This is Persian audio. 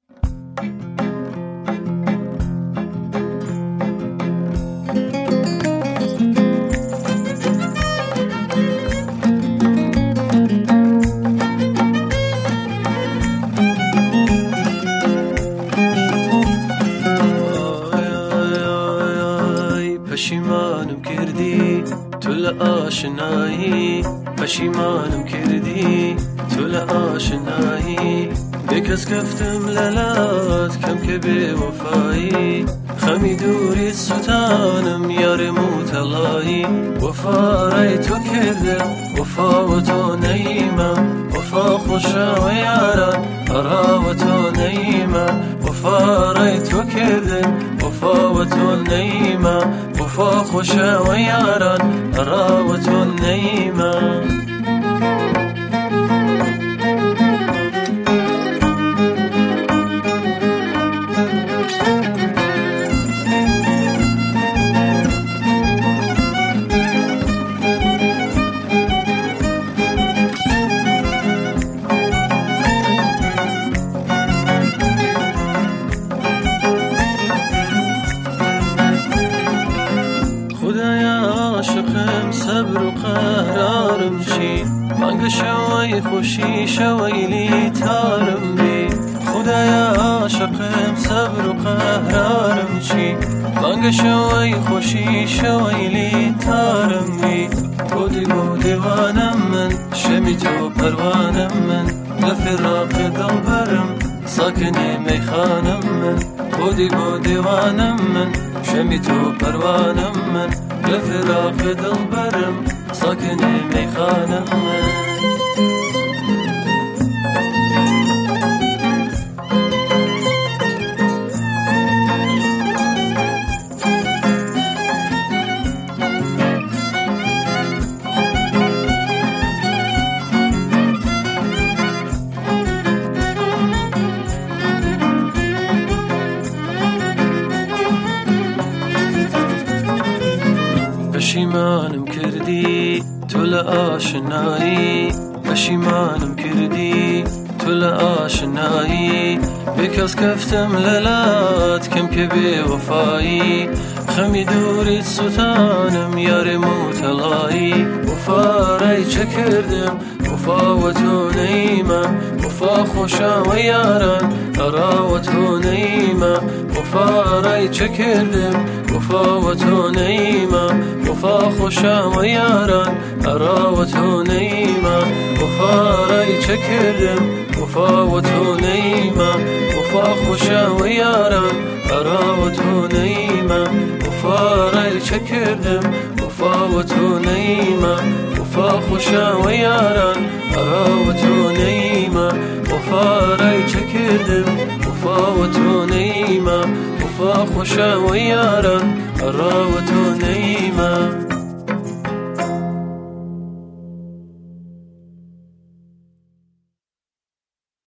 پشیمانم کردی تو لآشنایی، پشیمانم کردی تو لآشنایی. به کس گفتم لالات کم که به وفایی، خمی دوری ستانم یار موتلایی. وفا رای تو کردم وفا و تو نیمم، وفا خوشا و یاران ارا و تو نیمم. وفا رای تو کردم وفا و تو نیمم، وفا خوشا و یاران ارا و تو نیمم. عاشقم صبر و قرارم شی، مانگ شوی خوشی شوی لی تارم بی. خدایا عاشقم صبر و قرارم شی، مانگ شوی خوشی شوی لی تارم بی. بودی دیوانم من شمی تو پروانم من، لفراق دل برم ساکن میخانم من. بودی دیوانم من شمی تو پروانم من، لفراق دل برم ساکن میخانم من. پشیمانم کردی تو لآشنایی، پشیمانم کردی تو لآشنایی. به کس گفتم لالات کم که به وفایی، خمی دوری ستانم یار موتلایی. وفا رای چه کردم وفا و تو نیمم، وفا خوشا و یاران ارا و تو نیمم. وفا رای چه کردم وفا و تو نیمم، وفا خوشا و یاران ارا و تو نیمم. وفا رای چه کردم وفا و تو نیمم، وفا خوشا و یاران ارا و تو نیمم. وفا رای چه کردم وفا و تو نیمم، وفا خوشا و یاران ارا و تو نیمم. وفا رای چه کردم وفا و تو نیمم، وفا خوشا و یاران ارا و تو نیمم.